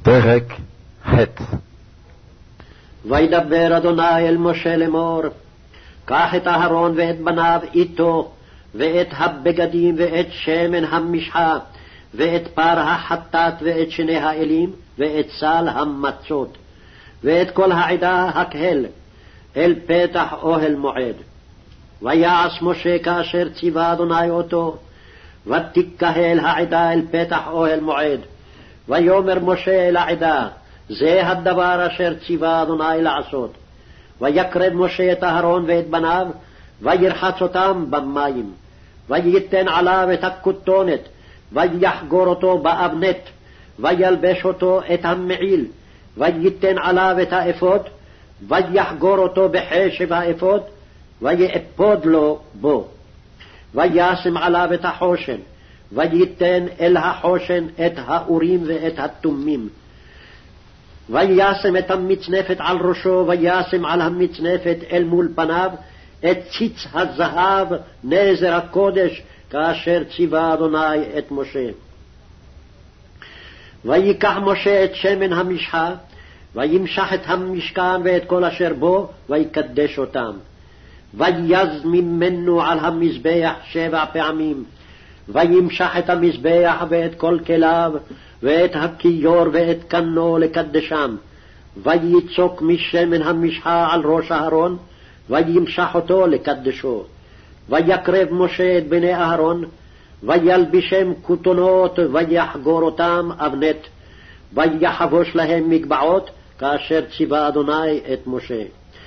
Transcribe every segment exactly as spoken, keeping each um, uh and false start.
פרק ח'. וידבר אדוני אל משה לאמור, קח את אהרון ואת בניו איתו, ואת הבגדים ואת שמן המשחה, ואת פר החטאת ואת שני האלים, ואת סל המצות, ואת כל העדה הקהל, אל פתח אוהל מועד. ויעש משה כאשר ציווה אדוני אותו, ותקהל העדה אל פתח אוהל מועד. ויאמר משה אל העדה, זה הדבר אשר ציווה אדוני לעשות. ויקרב משה את אהרון ואת בניו, וירחץ אותם במים, וייתן עליו את הכותונת, ויחגור אותו באבנת, וילבש אותו את המעיל, וייתן עליו את האפוד, ויחגור אותו בחשב האפוד, ויאפוד לו בו, וישם עליו את החושן, וייתן אל החושן את האורים ואת התומים, וישם את המצנפת על ראשו, וישם על המצנפת אל מול פניו את ציץ הזהב נזר הקודש, כאשר ציווה אדוני את משה. ויקח משה את שמן המשחה, וימשח את המשכן ואת כל אשר בו, ויקדש אותם. ויז ממנו על המזבח שבע פעמים, וימשח את המזבח ואת כל כליו, ואת הכיור ואת קנו לקדשם. ויצוק משמן המשחה על ראש אהרון, וימשח אותו לקדשו. ויקרב משה את בני אהרון, וילבישם כותונות, ויחגור אותם אבנת, ויחבוש להם מגבעות, כאשר ציווה אדוני את משה.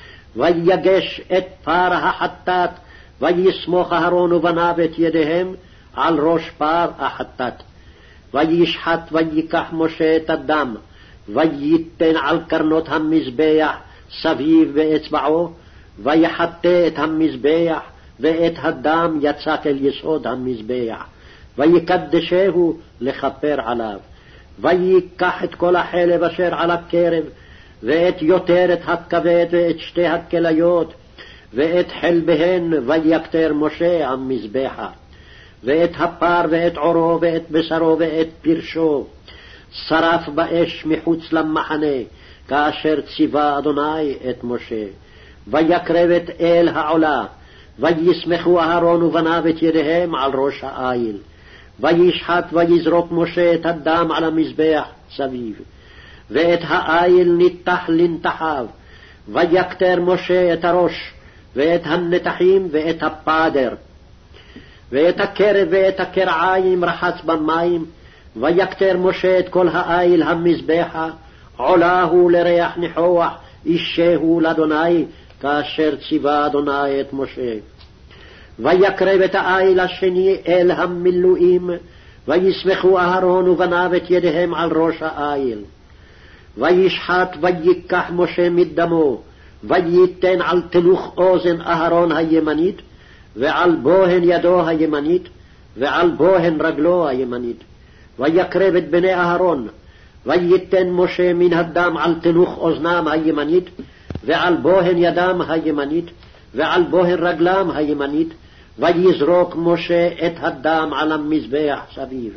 ויגש את פר החטאת, ויסמוך אהרון ובניו את ידיהם על ראש פר החטאת. וישחט ויקח משה את הדם, וייתן על קרנות המזבח סביב באצבעו, ויחטא את המזבח, ואת הדם יצק אל יסוד המזבח, ויקדשהו לכפר עליו. ויקח את כל החלב אשר על הקרב, ואת יותרת הכבד, ואת שתי הכליות, ואת חלביהן, ויקטר משה המזבחה, ואת הפר ואת עורו ואת בשרו ואת פרשו, שרף באש מחוץ למחנה, כאשר ציווה אדוני את משה. ויקרב את אל העולה, ויסמכו אהרון ובניו את ידיהם על ראש העיל. וישחט ויזרוק משה את הדם על המזבח סביב, ואת העיל ניתח לנתחיו. ויקטר משה את הראש, ואת הנתחים, ואת הפדר, ואת הקרב ואת הקרעיים רחץ במים. ויקטר משה את כל העיל המזבחה, עולה הוא לריח ניחוח, אישהו לאדוני, כאשר ציווה אדוני את משה. ויקרב את העיל השני אל המילואים, ויסמכו אהרון ובניו את ידיהם על ראש העיל. וישחט ויקח משה מדמו, וייתן על תלוך אוזן אהרון הימנית, ועל בוהן ידו הימנית, ועל בוהן רגלו הימנית. ויקרב את בני אהרון, וייתן משה מן הדם על תלוך אוזנם הימנית, ועל בוהן ידם הימנית, ועל בוהן רגלם הימנית, ויזרוק משה את הדם על המזבח סביב.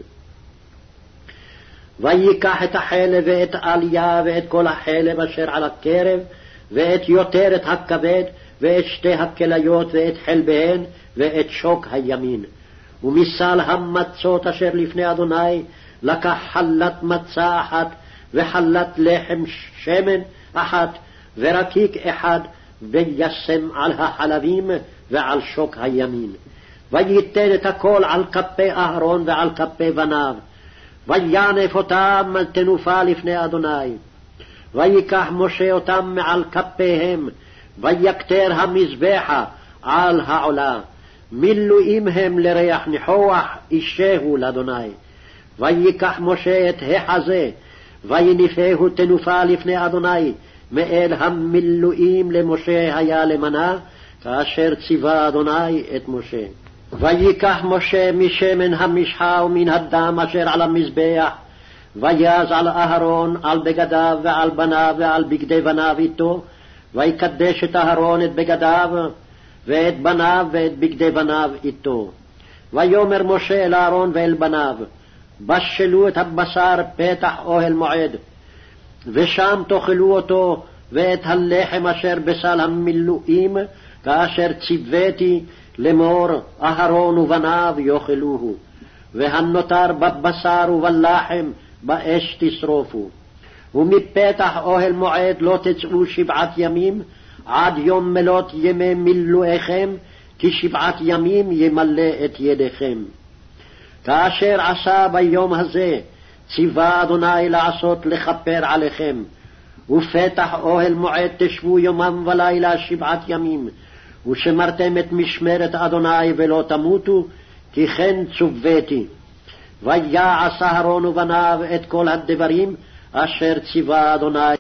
ויקח את החלב ואת העלייה ואת כל החלב אשר על הקרב, ואת יותרת הכבד, ואת שתי הכליות ואת חלביהן, ואת שוק הימין. ומסל המצות אשר לפני אדוני לקח חלת מצה אחת, וחלת לחם שמן אחת, ורקיק אחד, וישם על החלבים ועל שוק הימין. וייתן את הכל על כפי אהרון ועל כפי בניו, וינף אותם על תנופה לפני אדוני. ויקח משה אותם מעל כפיהם, ויקטר המזבחה על העולה. מילואים הם לריח ניחוח, אישהו לאדוני. ויקח משה את החזה, ויניפהו תנופה לפני אדוני, מאל המילואים למשה היה למנה, כאשר ציווה אדוני את משה. ויקח משה משמן המשחה ומן הדם אשר על המזבח, ויז על אהרון, על בגדיו ועל בניו ועל בגדי בניו איתו, ויקדש את אהרון את בגדיו, ואת בניו ואת בגדי בניו איתו. ויאמר משה אל אהרון ואל בניו, בשלו את הבשר פתח אוהל מועד, ושם תאכלו אותו, ואת הלחם אשר בסל המילואים, כאשר ציוויתי לאמור, אהרון ובניו יאכלוהו, והנותר בבשר ובלחם באש תשרופו. ומפתח אוהל מועד לא תצאו שבעת ימים, עד יום מלות ימי מילואיכם, כי שבעת ימים ימלא את ידיכם. כאשר עשה ביום הזה, ציווה אדוני לעשות לכפר עליכם, ופתח אוהל מועד תשבו יומם ולילה שבעת ימים, ושמרתם את משמרת אדוני ולא תמותו, כי כן צוויתי. ויעש אהרון ובניו את כל הדברים אשר ציווה אדוני